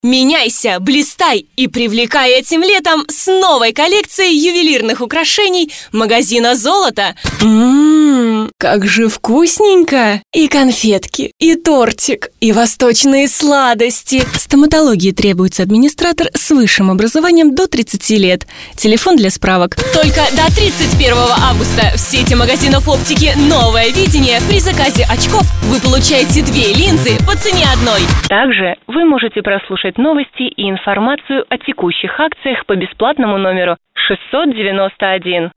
Меняйся, блистай и привлекай этим летом с новой коллекцией ювелирных украшений магазина «Золото». Как же вкусненько! И конфетки, и тортик, и восточные сладости. Стоматологии требуется администратор с высшим образованием до 30 лет. Телефон для справок. Только до 31 августа в сети магазинов оптики «Новое видение» при заказе очков вы получаете 2 линзы по цене одной. Также вы можете прослушать новости и информацию о текущих акциях по бесплатному номеру 691.